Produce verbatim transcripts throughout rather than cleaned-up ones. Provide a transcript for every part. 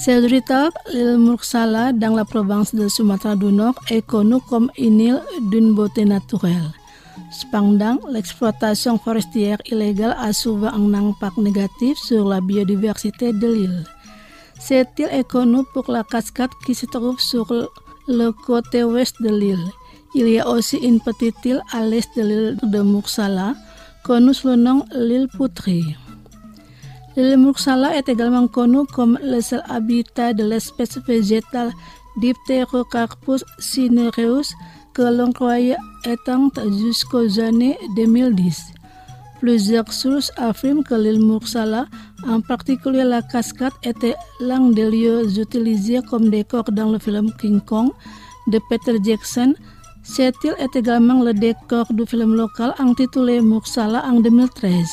Territoire, l'île Mursala dans la province de Sumatra du Nord est connue comme une île d'une beauté naturelle. Cependant, l'exploitation forestière illégale a souvent un impact négatif sur la biodiversité de l'île. Cette île est connue pour la cascade qui se trouve sur le côté ouest de l'île. Il y a aussi une petite île à l'est de l'île de Mursala, connue sous le nom l'île Putri. L'île Mursala est également connue comme le seul habitat de l'espèce végétale Dipterocarpus cinereus que l'on croyait éteinte jusqu'aux années deux mille dix. Plusieurs sources affirment que l'île Mursala, en particulier la cascade, était l'un des lieux utilisés comme décor dans le film King Kong de Peter Jackson. Cette île est également le décor du film local intitulé Mursala en deux mille treize.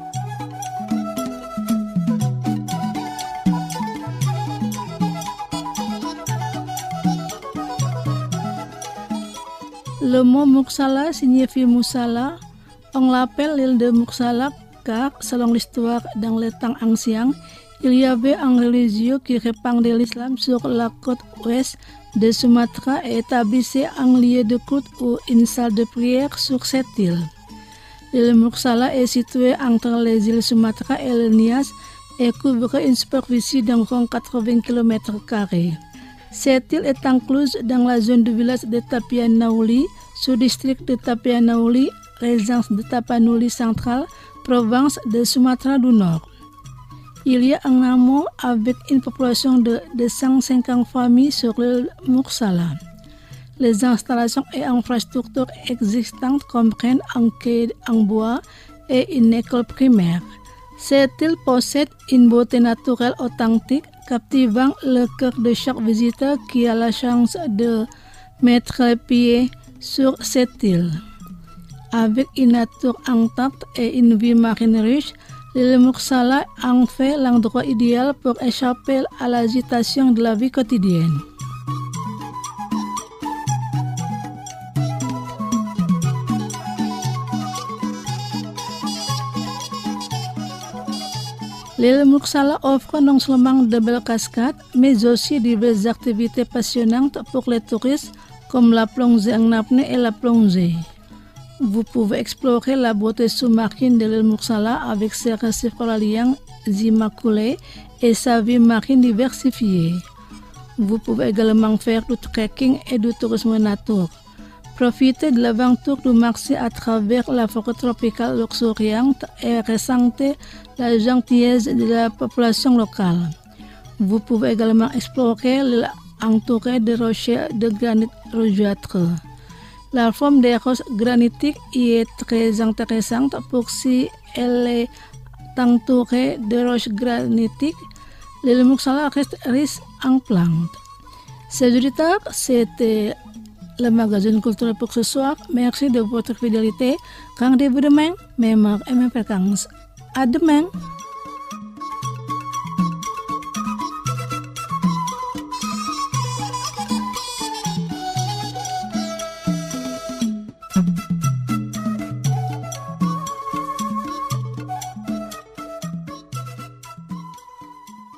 Le mot Mursala signifie Musala. On l'appelle l'île de Mursala car, selon l'histoire, dans les temps anciens, il y avait un religieux qui répandait l'islam sur la côte ouest de Sumatra et établissait un lieu de culte ou une salle de prière sur cette île. L'île Mursala est située entre les îles Sumatra et le Nias et couvre une superficie d'environ quatre-vingts kilomètres carrés. Cette île est incluse dans la zone du village de Tapianauli, sous-district de Tapianauli, résidence de Tapanuli centrale, province de Sumatra du Nord. Il y a un hameau avec une population de deux cent cinquante familles sur l'île Mursala. Les installations et infrastructures existantes comprennent un quai en bois et une école primaire. Cette île possède une beauté naturelle authentique, captivant le cœur de chaque visiteur qui a la chance de mettre les pieds sur cette île. Avec une nature intacte et une vie marine riche, l'île Mursala en fait l'endroit idéal pour échapper à l'agitation de la vie quotidienne. L'île Mursala offre non seulement de belles cascades, mais aussi diverses activités passionnantes pour les touristes, comme la plongée en apnée et la plongée. Vous pouvez explorer la beauté sous-marine de l'île Mursala avec ses récifs coralliens immaculés et sa vie marine diversifiée. Vous pouvez également faire du trekking et du tourisme nature. Profitez de l'aventure du marché à travers la forêt tropicale luxuriante et ressentez la gentillesse de la population locale. Vous pouvez également explorer l'île entourée de rochers de granit rougeâtre. La forme des roches granitiques y est très intéressante pour si elle est entourée de roches granitiques. L'île Mursala reste riche en plantes. C'est du retard, c'était le magazine culturel pour ce soir. Merci de votre fidélité. Rendez-vous demain, même heure et même fréquence. À demain.